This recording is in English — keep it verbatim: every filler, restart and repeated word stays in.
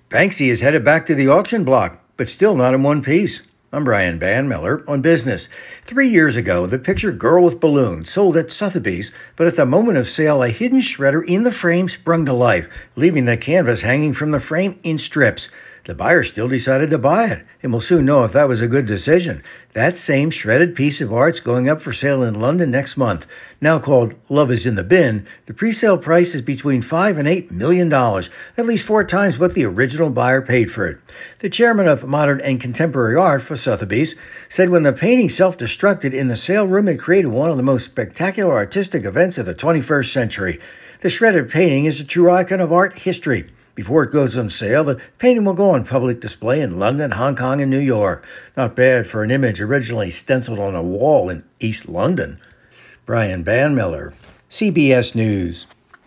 Banksy is headed back to the auction block, but still not in one piece. I'm Brian Banmiller on Business. Three years ago, the picture Girl with Balloon sold at Sotheby's, but at the moment of sale, a hidden shredder in the frame sprung to life, leaving the canvas hanging from the frame in strips. The buyer still decided to buy it, and we'll soon know if that was a good decision. That same shredded piece of art's going up for sale in London next month. Now called Love is in the Bin, the pre-sale price is between five and eight million dollars, at least four times what the original buyer paid for it. The chairman of Modern and Contemporary Art for Sotheby's said when the painting self-destructed in the sale room, it created one of the most spectacular artistic events of the twenty-first century. The shredded painting is a true icon of art history. Before it goes on sale, the painting will go on public display in London, Hong Kong, and New York. Not bad for an image originally stenciled on a wall in East London. Brian Banmiller, C B S News.